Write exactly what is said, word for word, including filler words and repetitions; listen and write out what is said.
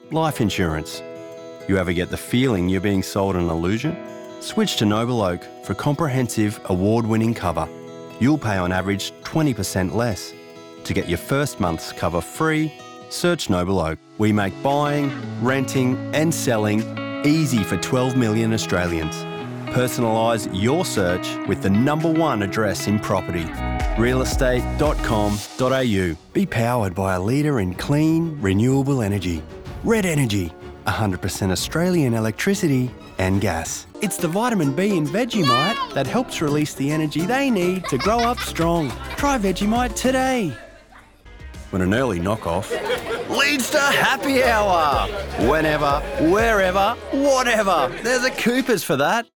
life insurance. You ever get the feeling you're being sold an illusion? Switch to Noble Oak for comprehensive, award-winning cover. You'll pay on average twenty percent less. To get your first month's cover free, search Noble Oak. We make buying, renting and selling easy for twelve million Australians. Personalise your search with the number one address in property. real estate dot com dot a u. Be powered by a leader in clean, renewable energy. Red Energy, one hundred percent Australian electricity and gas. It's the vitamin B in Vegemite that helps release the energy they need to grow up strong. Try Vegemite today. When an early knockoff leads to happy hour. Whenever, wherever, whatever. There's a Coopers for that.